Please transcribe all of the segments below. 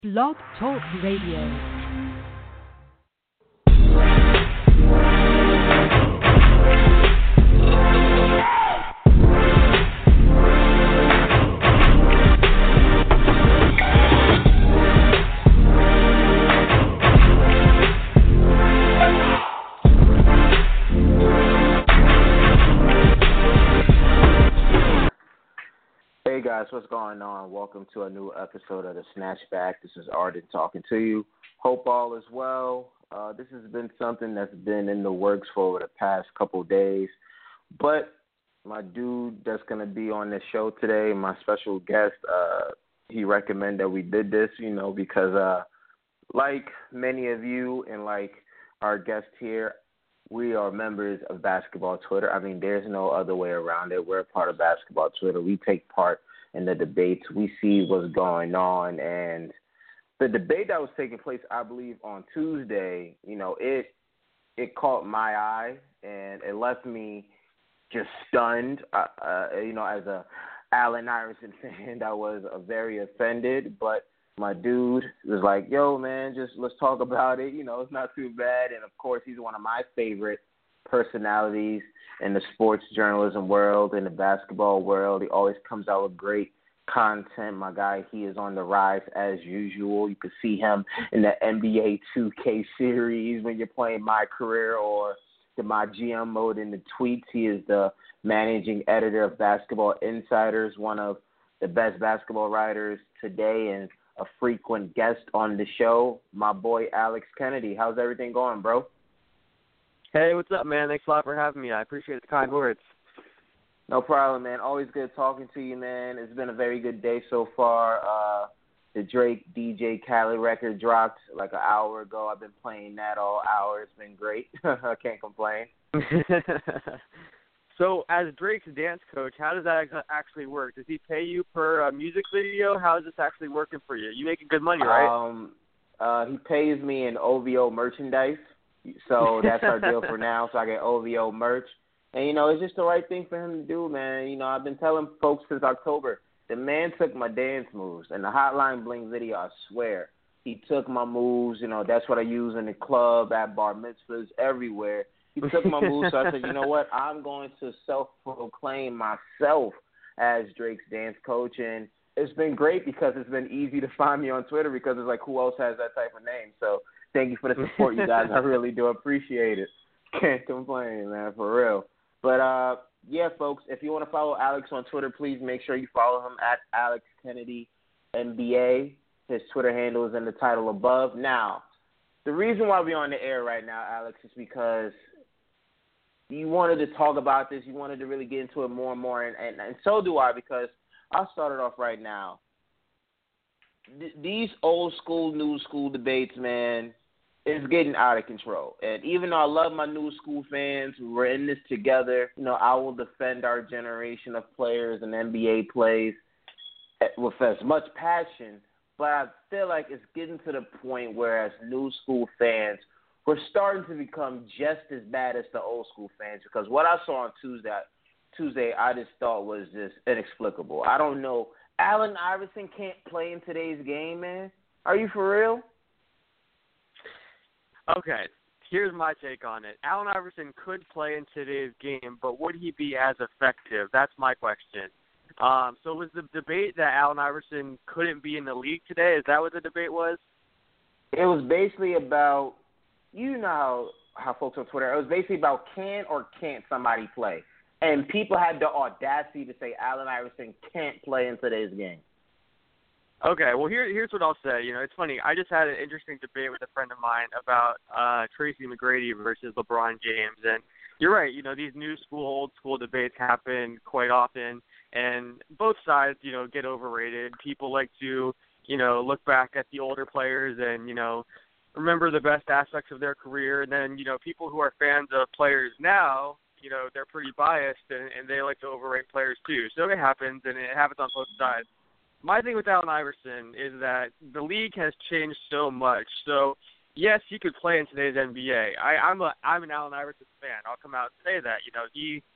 Blog Talk Radio. Hey guys, what's going on? Welcome to a new episode of the Snatchback. This is Arden talking to you. Hope all is well. This has been something that's been in the works for over the past couple days. But my dude that's going to be on this show today, my special guest, he recommended that we did this, because like many of you and like our guest here, we are members of Basketball Twitter. I mean, there's no other way around it. We're a part of Basketball Twitter. We take part in the debates. We see what's going on. And the debate that was taking place, I believe, on Tuesday, it caught my eye, and it left me just stunned. As a Allen Iverson fan, that was very offended. But my dude was like, yo, man, just let's talk about it. It's not too bad. And, of course, he's one of my favorite personalities in the sports journalism world, in the basketball world. He always comes out with great content. My guy, he is on the rise as usual. You can see him in the NBA 2K series when you're playing My Career or the My GM mode in the tweets. He is the managing editor of Basketball Insiders, one of the best basketball writers today, and a frequent guest on the show, my boy Alex Kennedy. How's everything going, bro? Hey, what's up, man? Thanks a lot for having me. I appreciate the kind words. No problem, man. Always good talking to you, man. It's been a very good day so far. The Drake DJ Khaled record dropped like an hour ago. I've been playing that all hour. It's been great. I can't complain. So, as Drake's dance coach, how does that actually work? Does he pay you per music video? How is this actually working for you? You making good money, right? He pays me in OVO merchandise, so that's our deal for now. So I get OVO merch, and it's just the right thing for him to do, man. I've been telling folks since October. The man took my dance moves and the Hotline Bling video. I swear, he took my moves. That's what I use in the club, at bar mitzvahs, everywhere. He took my moves, so I said, you know what? I'm going to self-proclaim myself as Drake's dance coach, and it's been great because it's been easy to find me on Twitter because it's like, who else has that type of name? So thank you for the support, you guys. I really do appreciate it. Can't complain, man, for real. But, yeah, folks, if you want to follow Alex on Twitter, please make sure you follow him at Alex Kennedy NBA. His Twitter handle is in the title above. Now, the reason why we're on the air right now, Alex, is because you wanted to talk about this. You wanted to really get into it more and more, and so do I, because I'll start it off right now. These old school, new school debates, man, is getting out of control. And even though I love my new school fans, we're in this together, I will defend our generation of players and NBA plays with as much passion, but I feel like it's getting to the point where as new school fans, we're starting to become just as bad as the old school fans, because what I saw on Tuesday, I just thought was just inexplicable. I don't know. Allen Iverson can't play in today's game, man. Are you for real? Okay, here's my take on it. Allen Iverson could play in today's game, but would he be as effective? That's my question. So was the debate that Allen Iverson couldn't be in the league today? Is that what the debate was? It was basically about, how folks on Twitter, it was basically about can or can't somebody play. And people had the audacity to say Allen Iverson can't play in today's game. Okay, well, here's what I'll say. It's funny. I just had an interesting debate with a friend of mine about Tracy McGrady versus LeBron James. And you're right. These new school, old school debates happen quite often. And both sides, get overrated. People like to, look back at the older players and, remember the best aspects of their career. And then, people who are fans of players now, they're pretty biased and they like to overrate players too. So it happens, and it happens on both sides. My thing with Allen Iverson is that the league has changed so much. So, yes, he could play in today's NBA. I'm an Allen Iverson fan. I'll come out and say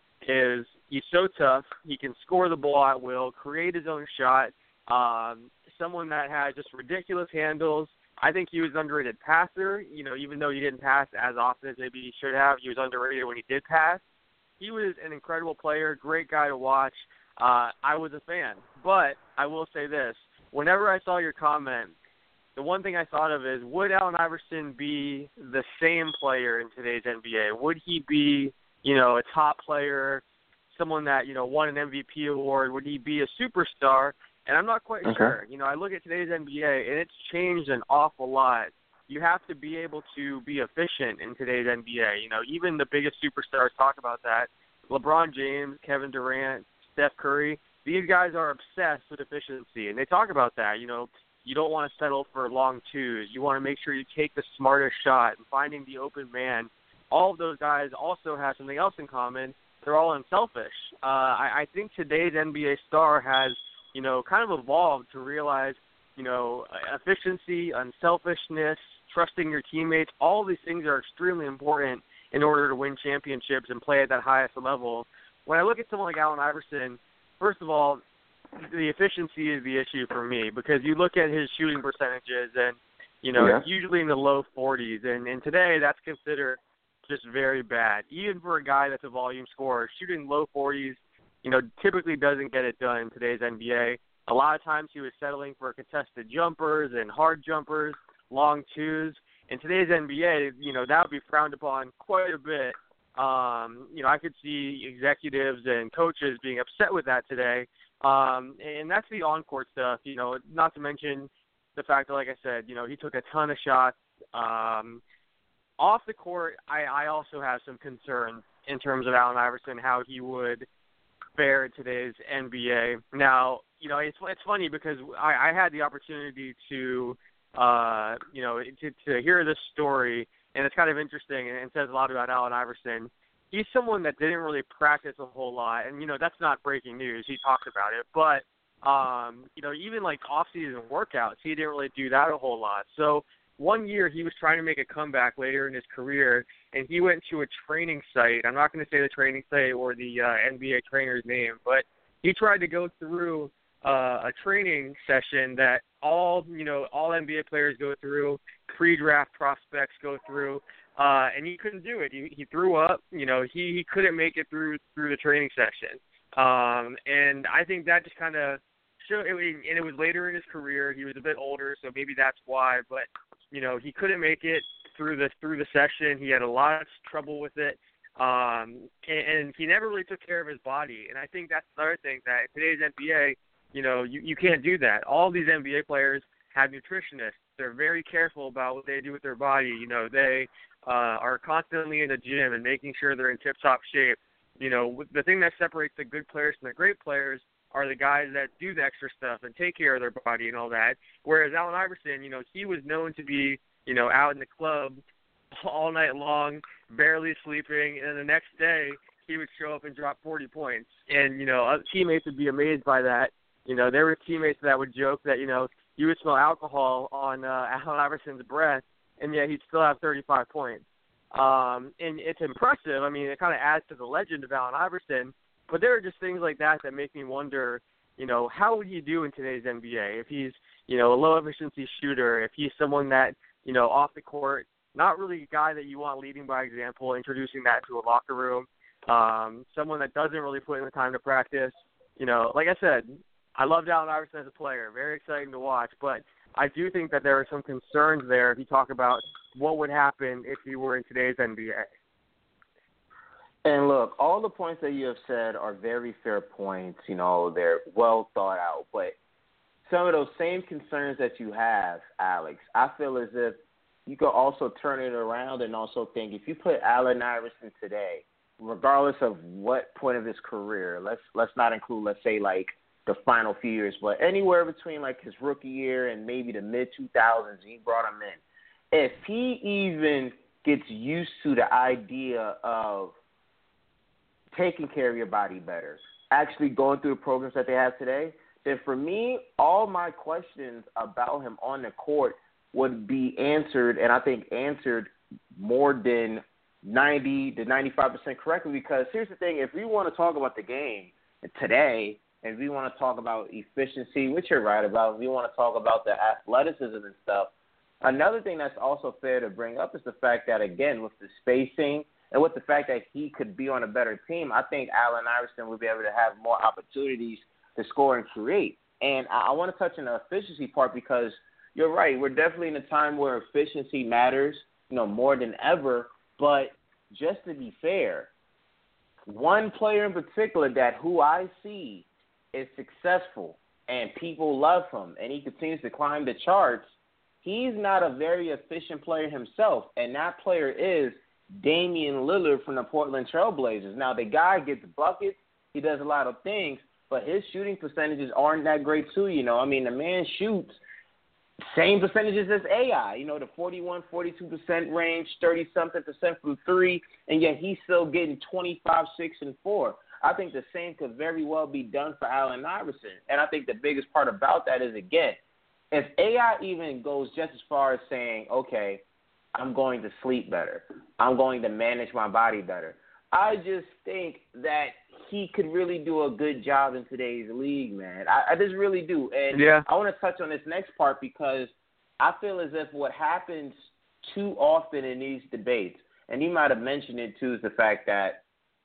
that. He's so tough. He can score the ball at will, create his own shot, someone that had just ridiculous handles. I think he was an underrated passer. Even though he didn't pass as often as maybe he should have, he was underrated when he did pass. He was an incredible player, great guy to watch. I was a fan. But I will say this. Whenever I saw your comment, the one thing I thought of is, would Allen Iverson be the same player in today's NBA? Would he be, a top player, someone that, won an MVP award? Would he be a superstar? And I'm not quite sure. I look at today's NBA, and it's changed an awful lot. You have to be able to be efficient in today's NBA. Even the biggest superstars talk about that. LeBron James, Kevin Durant, Steph Curry, these guys are obsessed with efficiency, and they talk about that. You don't want to settle for long twos. You want to make sure you take the smartest shot and finding the open man. All of those guys also have something else in common. They're all unselfish. I think today's NBA star has kind of evolved to realize, efficiency, unselfishness, trusting your teammates, all these things are extremely important in order to win championships and play at that highest level. When I look at someone like Allen Iverson, first of all, the efficiency is the issue for me, because you look at his shooting percentages and, it's usually in the low 40s. And today that's considered just very bad. Even for a guy that's a volume scorer, shooting low 40s, typically doesn't get it done in today's NBA. A lot of times he was settling for contested jumpers and hard jumpers, long twos. In today's NBA, that would be frowned upon quite a bit. I could see executives and coaches being upset with that today. And that's the on-court stuff, not to mention the fact that, like I said, he took a ton of shots. Off the court, I also have some concerns in terms of Allen Iverson, how he would fare in today's NBA. Now, it's funny because I had the opportunity to hear this story, and it's kind of interesting and says a lot about Allen Iverson. He's someone that didn't really practice a whole lot, and, that's not breaking news. He talked about it. But, even like off-season workouts, he didn't really do that a whole lot. So one year he was trying to make a comeback later in his career, and he went to a training site. I'm not going to say the training site or the NBA trainer's name, but he tried to go through a training session that all NBA players go through, pre-draft prospects go through, and he couldn't do it. He threw up. He couldn't make it through the training session. And I think that just kind of showed, and it was later in his career. He was a bit older, so maybe that's why. But he couldn't make it through the session. He had a lot of trouble with it, and he never really took care of his body. And I think that's the other thing, that in today's NBA, you can't do that. All these NBA players have nutritionists. They're very careful about what they do with their body. They are constantly in the gym and making sure they're in tip-top shape. The thing that separates the good players from the great players are the guys that do the extra stuff and take care of their body and all that. Whereas Allen Iverson, he was known to be, out in the club all night long, barely sleeping, and the next day he would show up and drop 40 points. And, teammates would be amazed by that. There were teammates that would joke that, you would smell alcohol on Allen Iverson's breath, and yet he'd still have 35 points. And it's impressive. I mean, it kind of adds to the legend of Allen Iverson. But there are just things like that make me wonder, how would he do in today's NBA? If he's, a low-efficiency shooter, if he's someone that, off the court, not really a guy that you want leading by example, introducing that to a locker room, someone that doesn't really put in the time to practice. Like I said, I loved Allen Iverson as a player, very exciting to watch, but I do think that there are some concerns there if you talk about what would happen if he were in today's NBA. And look, all the points that you have said are very fair points. They're well thought out. But some of those same concerns that you have, Alex, I feel as if you could also turn it around and also think, if you put Allen Iverson today, regardless of what point of his career, let's not include, let's say, like the final few years, but anywhere between like his rookie year and maybe the mid-2000s, he brought him in. If he even gets used to the idea of taking care of your body better, actually going through the programs that they have today, then for me, all my questions about him on the court would be answered, and I think answered more than 90 to 95% correctly, because here's the thing. If we want to talk about the game today and we want to talk about efficiency, which you're right about, we want to talk about the athleticism and stuff, another thing that's also fair to bring up is the fact that, again, with the spacing and with the fact that he could be on a better team, I think Allen Iverson would be able to have more opportunities to score and create. And I want to touch on the efficiency part because you're right. We're definitely in a time where efficiency matters, more than ever. But just to be fair, one player in particular who I see is successful and people love him and he continues to climb the charts, he's not a very efficient player himself, and that player is Damian Lillard from the Portland Trail Blazers. Now, the guy gets buckets. He does a lot of things, but his shooting percentages aren't that great too, I mean, the man shoots same percentages as AI, the 41, 42% range, 30-something% from three, and yet he's still getting 25, 6, and 4. I think the same could very well be done for Allen Iverson. And I think the biggest part about that is, again, if AI even goes just as far as saying, okay, I'm going to sleep better, I'm going to manage my body better, I just think that he could really do a good job in today's league, man. I just really do. And I want to touch on this next part because I feel as if what happens too often in these debates, and you might have mentioned it too, is the fact that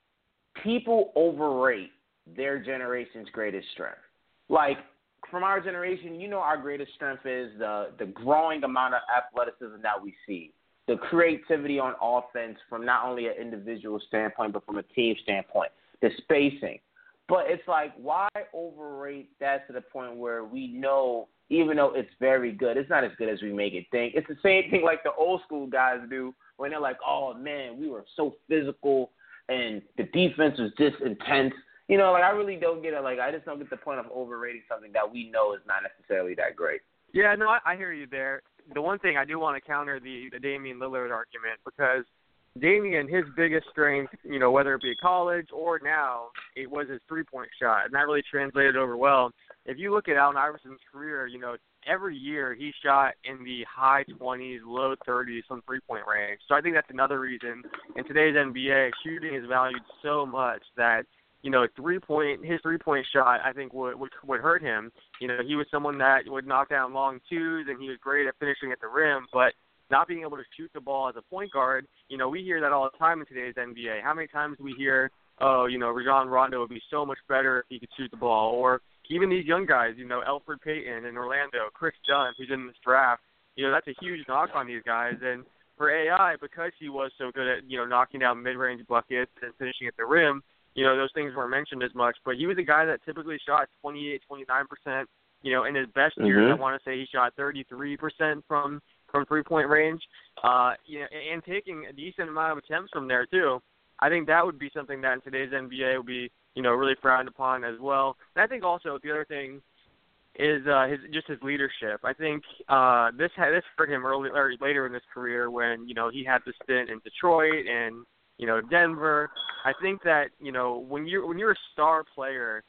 people overrate their generation's greatest strength. Like, from our generation, our greatest strength is the growing amount of athleticism that we see, the creativity on offense from not only an individual standpoint but from a team standpoint, the spacing. But it's like, why overrate that to the point where we know, even though it's very good, it's not as good as we make it think. It's the same thing like the old school guys do when they're like, oh, man, we were so physical and the defense was just intense. I really don't get it. Like, I just don't get the point of overrating something that we know is not necessarily that great. Yeah, no, I hear you there. The one thing I do want to counter the Damian Lillard argument, because Damian, his biggest strength, whether it be college or now, it was his three-point shot, and that really translated over well. If you look at Allen Iverson's career, every year he shot in the high 20s, low 30s from three-point range. So I think that's another reason in today's NBA, shooting is valued so much that his three-point shot, I think, would hurt him. He was someone that would knock down long twos, and he was great at finishing at the rim, but not being able to shoot the ball as a point guard, we hear that all the time in today's NBA. How many times do we hear, Rajon Rondo would be so much better if he could shoot the ball? Or even these young guys, Elfrid Payton in Orlando, Chris Dunn, who's in this draft, that's a huge knock on these guys. And for AI, because he was so good at, knocking down mid-range buckets and finishing at the rim, those things weren't mentioned as much. But he was a guy that typically shot 28, 29%. In his best years, I want to say he shot 33% from three-point range, and taking a decent amount of attempts from there, too. I think that would be something that in today's NBA would be, really frowned upon as well. And I think also the other thing is his leadership. I think this hurt him later in his career when, he had the stint in Detroit and, Denver. I think that, when you're a star player,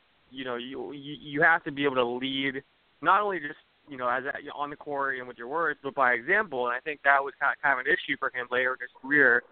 you have to be able to lead not only just as on the court and with your words, but by example. And I think that was kind of an issue for him later in his career.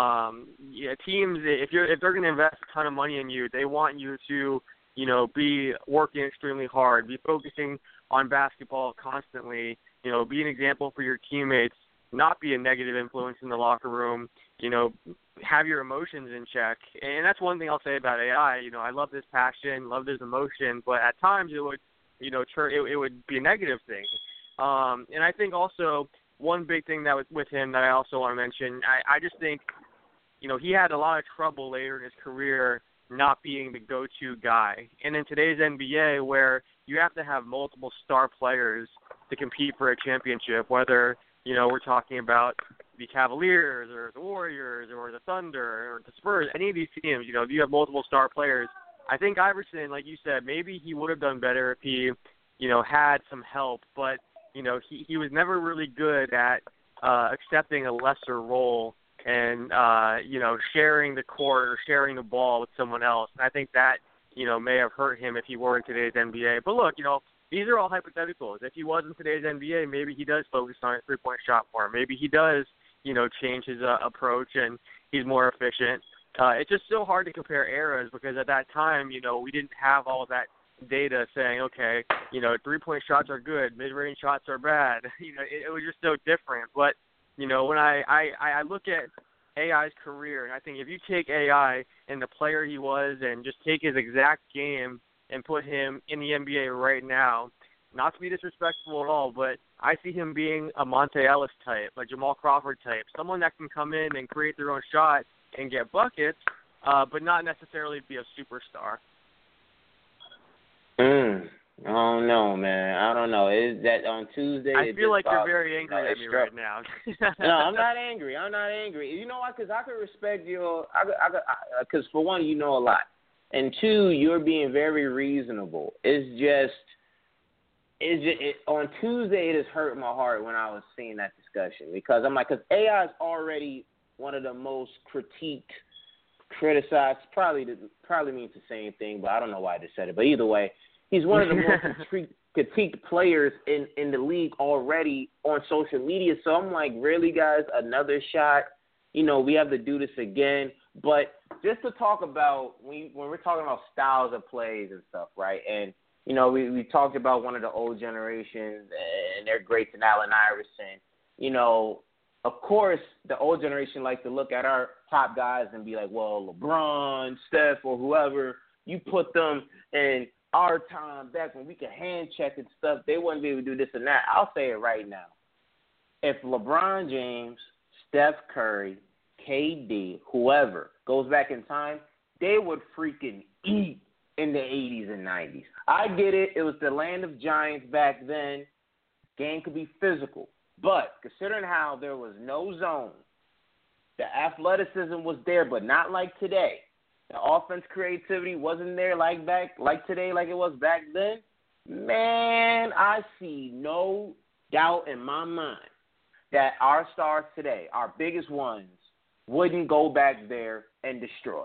Teams, if they're going to invest a ton of money in you, they want you to, be working extremely hard, be focusing on basketball constantly, be an example for your teammates, not be a negative influence in the locker room, have your emotions in check. And that's one thing I'll say about AI. I love his passion, love his emotion, but at times it would, it would be a negative thing. And I think also one big thing that was with him that I also want to mention, I just think, he had a lot of trouble later in his career not being the go-to guy. And in today's NBA, where you have to have multiple star players to compete for a championship, whether, we're talking about the Cavaliers or the Warriors or the Thunder or the Spurs, any of these teams, if you have multiple star players, I think Iverson, like you said, maybe he would have done better if he, had some help. But, he was never really good at accepting a lesser role and, sharing the court or sharing the ball with someone else. And I think that, may have hurt him if he were in today's NBA. But look, these are all hypotheticals. If he was in today's NBA, maybe he does focus on a three-point shot more. Maybe he does, change his approach and he's more efficient. It's just so hard to compare eras because at that time, we didn't have all of that data saying, okay, 3-point shots are good, mid-range shots are bad. It was just so different. But, when I look at AI's career, and I think if you take AI and the player he was and just take his exact game and put him in the NBA right now, not to be disrespectful at all, but I see him being a Monte Ellis type, a Jamal Crawford type, someone that can come in and create their own shot and get buckets, but not necessarily be a superstar. I don't know, man. I don't know. Is that on Tuesday? I feel like you're very angry at me right now. No, I'm not angry. You know why? Because I could respect your. Because for one, you know a lot, and two, you're being very reasonable. It's just on Tuesday. It has hurt my heart when I was seeing that discussion because I'm like, because AI is already one of the most criticized. Probably means the same thing, but I don't know why I just said it. But either way. He's one of the most critiqued players in the league already on social media. So I'm like, really, guys, another shot? We have to do this again. But just to talk about when we're talking about styles of plays and stuff, right? And, we talked about one of the old generations and their greats in Allen Iverson. Of course, the old generation likes to look at our top guys and be like, well, LeBron, Steph, or whoever, you put them in – our time back when we could hand check and stuff, they wouldn't be able to do this and that. I'll say it right now. If LeBron James, Steph Curry, KD, whoever goes back in time, they would freaking eat in the 80s and 90s. I get it. It was the land of giants back then. Game could be physical. But considering how there was no zone, the athleticism was there, but not like today. The offense creativity wasn't there like today, like it was back then. Man, I see no doubt in my mind that our stars today, our biggest ones, wouldn't go back there and destroy.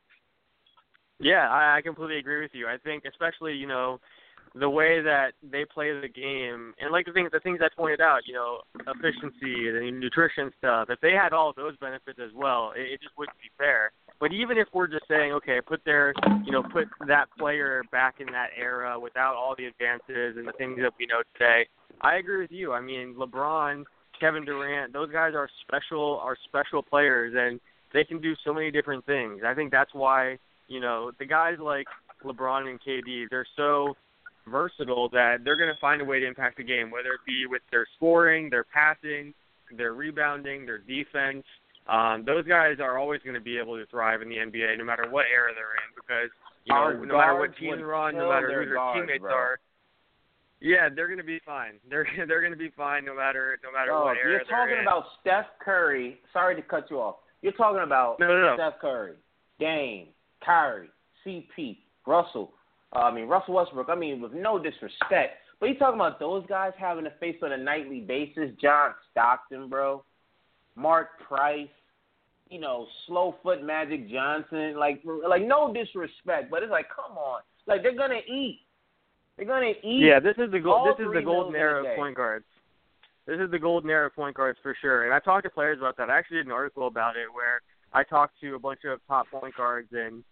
Yeah, I completely agree with you. I think especially, the way that they play the game, and like the things I pointed out, efficiency, the nutrition stuff, if they had all of those benefits as well, it just wouldn't be fair. But even if we're just saying, okay, put that player back in that era without all the advances and the things that we know today, I agree with you. I mean, LeBron, Kevin Durant, those guys are special players, and they can do so many different things. I think that's why, the guys like LeBron and KD, they're so versatile that they're going to find a way to impact the game, whether it be with their scoring, their passing, their rebounding, their defense. Those guys are always going to be able to thrive in the NBA no matter what era they're in because, no matter what team they're on, no matter who their teammates are, yeah, they're going to be fine. They're going to be fine no matter what era they're in. You're talking about Steph Curry. Sorry to cut you off. You're talking about Steph Curry, Dame, Kyrie, CP, Russell Westbrook. With no disrespect. But you're talking about those guys having to face on a nightly basis, John Stockton, bro. Mark Price, slow foot Magic Johnson, like no disrespect, but it's like, come on, like they're gonna eat. Yeah, this is the golden era of point guards. This is the golden era of point guards for sure. And I talked to players about that. I actually did an article about it where I talked to a bunch of top point guards, and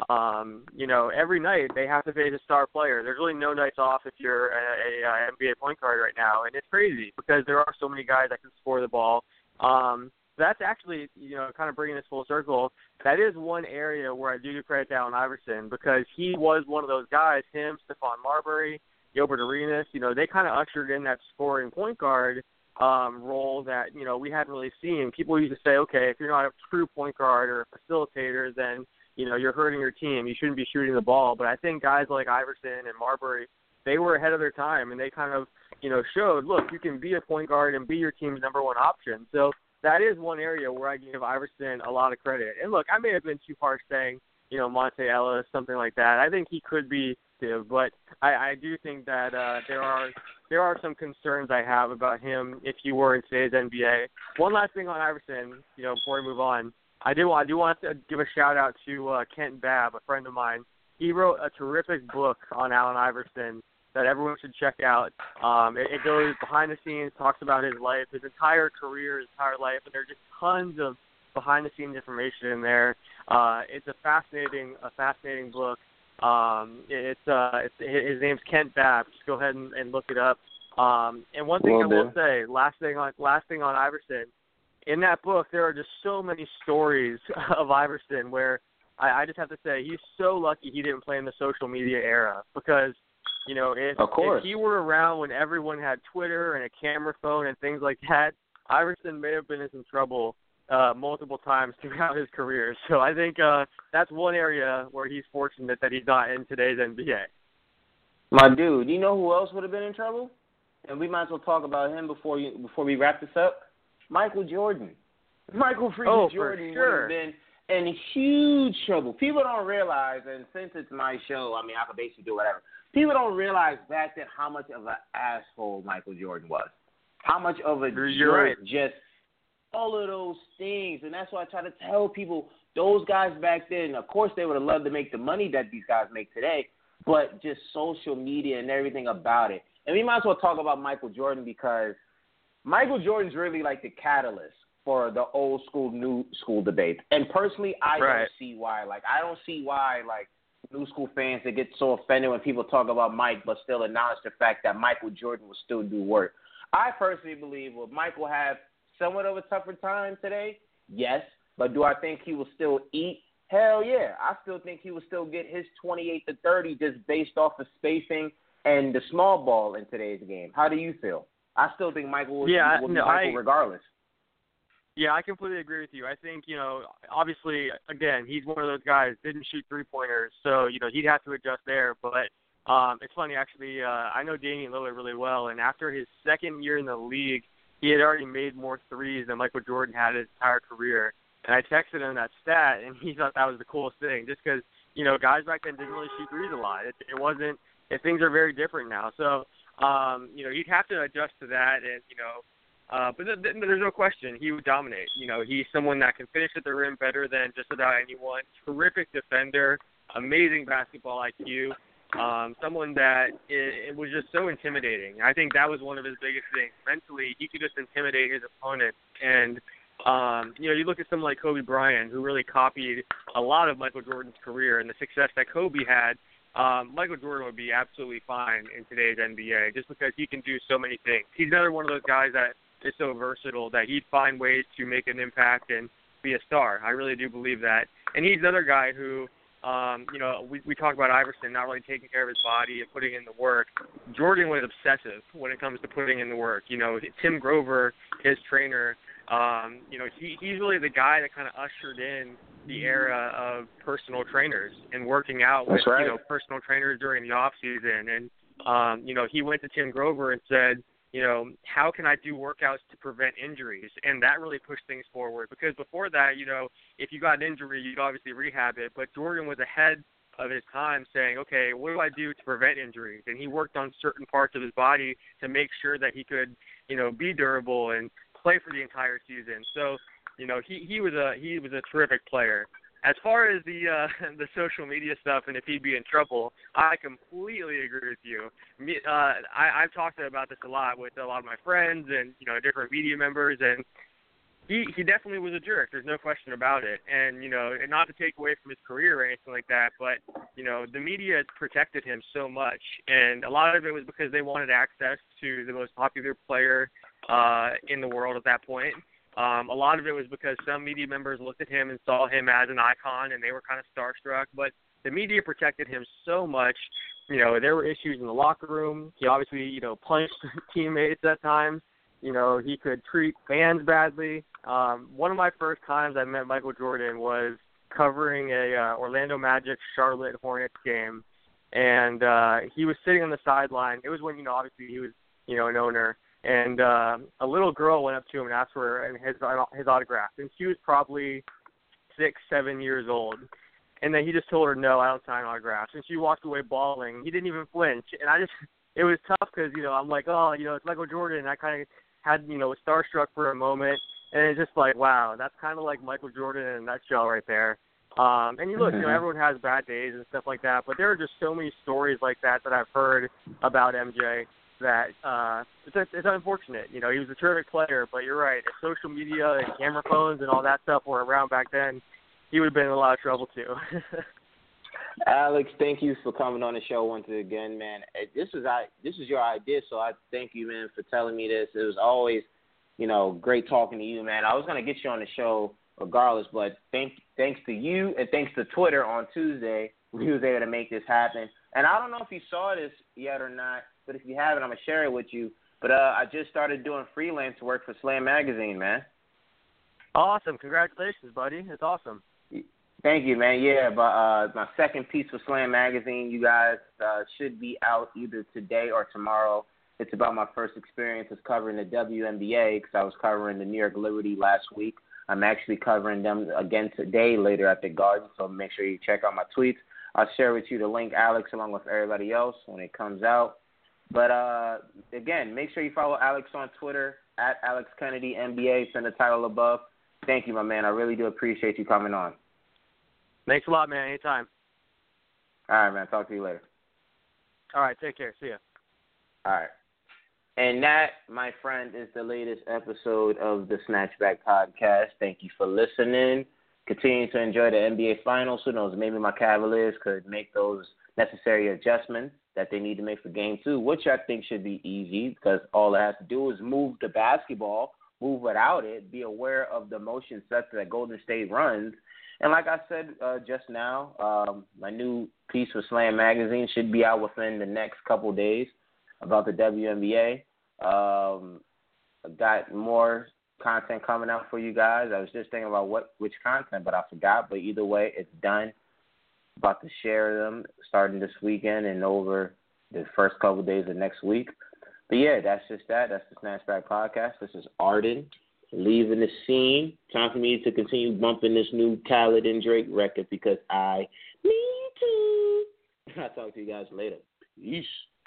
every night they have to face a star player. There's really no nights off if you're a NBA point guard right now, and it's crazy because there are so many guys that can score the ball. That's actually, kind of bringing this full circle. That is one area where I do credit to Allen Iverson because he was one of those guys, him, Stephon Marbury, Gilbert Arenas, they kind of ushered in that scoring point guard role that, we hadn't really seen. People used to say, okay, if you're not a true point guard or a facilitator, then, you're hurting your team. You shouldn't be shooting the ball. But I think guys like Iverson and Marbury, they were ahead of their time, and they kind of, showed, look, you can be a point guard and be your team's number one option. So that is one area where I give Iverson a lot of credit. And look, I may have been too harsh saying, Monte Ellis, something like that. I think he could be too, but I do think that there are some concerns I have about him if he were in today's NBA. One last thing on Iverson, before we move on. I do want to give a shout out to Kent Babb, a friend of mine. He wrote a terrific book on Allen Iverson that everyone should check out. It goes behind the scenes, talks about his life, his entire career, his entire life, and there's just tons of behind the scenes information in there. It's a fascinating book. It's his name's Kent Babb. Just go ahead and look it up. And one thing I will say, last thing on Iverson, in that book there are just so many stories of Iverson where I just have to say he's so lucky he didn't play in the social media era, because if he were around when everyone had Twitter and a camera phone and things like that, Iverson may have been in some trouble multiple times throughout his career. So I think that's one area where he's fortunate that he's not in today's NBA. My dude, you know who else would have been in trouble? And we might as well talk about him before we wrap this up. Michael Jordan. Michael freaking Jordan would have been in huge trouble. People don't realize, and since it's my show, I mean, I could basically do whatever. People don't realize back then how much of an asshole Michael Jordan was. How much of a jerk, just all of those things. And that's why I try to tell people, those guys back then, of course they would have loved to make the money that these guys make today, but just social media and everything about it. And we might as well talk about Michael Jordan, because Michael Jordan's really like the catalyst for the old school, new school debate. And personally, I don't see why. I don't see why, new school fans that get so offended when people talk about Mike but still acknowledge the fact that Michael Jordan will still do work. I personally believe, will Michael have somewhat of a tougher time today? Yes. But do I think he will still eat? Hell yeah. I still think he will still get his 28 to 30 just based off of spacing and the small ball in today's game. How do you feel? I still think Michael will be Michael regardless. Yeah, I completely agree with you. I think, obviously, again, he's one of those guys, didn't shoot three-pointers, so, he'd have to adjust there. But it's funny, actually, I know Damian Lillard really well, and after his second year in the league, he had already made more threes than Michael Jordan had his entire career. And I texted him that stat, and he thought that was the coolest thing, just because, guys back then didn't really shoot threes a lot. It wasn't – things are very different now. So, you'd have to adjust to that, and, but there's no question he would dominate. He's someone that can finish at the rim better than just about anyone. Terrific defender, amazing basketball IQ. Someone that it was just so intimidating. I think that was one of his biggest things. Mentally, he could just intimidate his opponent. And, you look at someone like Kobe Bryant, who really copied a lot of Michael Jordan's career and the success that Kobe had. Michael Jordan would be absolutely fine in today's NBA just because he can do so many things. He's another one of those guys that is so versatile that he'd find ways to make an impact and be a star. I really do believe that. And he's another guy who, we talk about Iverson not really taking care of his body and putting in the work. Jordan was obsessive when it comes to putting in the work. Tim Grover, his trainer, he's really the guy that kind of ushered in the era of personal trainers and working out with, personal trainers during the off season. And, he went to Tim Grover and said, how can I do workouts to prevent injuries? And that really pushed things forward, because before that, if you got an injury, you'd obviously rehab it. But Jordan was ahead of his time saying, okay, what do I do to prevent injuries? And he worked on certain parts of his body to make sure that he could, be durable and play for the entire season. So, he was a terrific player. As far as the social media stuff and if he'd be in trouble, I completely agree with you. I've talked about this a lot with a lot of my friends and different media members, and he definitely was a jerk. There's no question about it. And and not to take away from his career or anything like that, but the media protected him so much, and a lot of it was because they wanted access to the most popular player in the world at that point. A lot of it was because some media members looked at him and saw him as an icon, and they were kind of starstruck. But the media protected him so much. There were issues in the locker room. He obviously, punched teammates at times. He could treat fans badly. One of my first times I met Michael Jordan was covering a Orlando Magic Charlotte Hornets game, and he was sitting on the sideline. It was when, obviously he was, an owner. And a little girl went up to him and asked for his autograph. And she was probably 6-7 years old. And then he just told her, no, I don't sign autographs. And she walked away bawling. He didn't even flinch. And it was tough because, I'm like, it's Michael Jordan. And I kind of had, was starstruck for a moment. And it's just like, wow, that's kind of like Michael Jordan in a nutshell right there. And you look, everyone has bad days and stuff like that. But there are just so many stories like that I've heard about MJ. That it's unfortunate. He was a terrific player, but you're right. If social media and camera phones and all that stuff were around back then, he would have been in a lot of trouble too. Alex, thank you for coming on the show once again, man. This is your idea, so I thank you, man, for telling me this. It was always, great talking to you, man. I was gonna get you on the show regardless, but thanks to you and thanks to Twitter on Tuesday, we was able to make this happen. And I don't know if you saw this yet or not, but if you haven't, I'm gonna share it with you. But I just started doing freelance work for Slam Magazine, man. Awesome. Congratulations, buddy. That's awesome. Thank you, man. Yeah, but my second piece for Slam Magazine, you guys, should be out either today or tomorrow. It's about my first experiences covering the WNBA because I was covering the New York Liberty last week. I'm actually covering them again today later at the Garden, so make sure you check out my tweets. I'll share with you the link, Alex, along with everybody else when it comes out. But, again, make sure you follow Alex on Twitter, at Alex Kennedy NBA. It's in the title above. Thank you, my man. I really do appreciate you coming on. Thanks a lot, man. Anytime. All right, man. Talk to you later. All right. Take care. See ya. All right. And that, my friend, is the latest episode of the Snatchback Podcast. Thank you for listening. Continue to enjoy the NBA Finals. Who knows? Maybe my Cavaliers could make those necessary adjustments that they need to make for Game 2, which I think should be easy because all it has to do is move the basketball, move without it, be aware of the motion sets that Golden State runs. And like I said just now, my new piece for Slam Magazine should be out within the next couple days about the WNBA. I've got more content coming out for you guys. I was just thinking about which content, but I forgot. But either way, it's done. About to share them starting this weekend and over the first couple days of next week. But yeah, that's just that. That's the Snatchback Podcast. This is Arden leaving the scene. Time for me to continue bumping this new Khaled and Drake record because I need to. I'll talk to you guys later. Peace.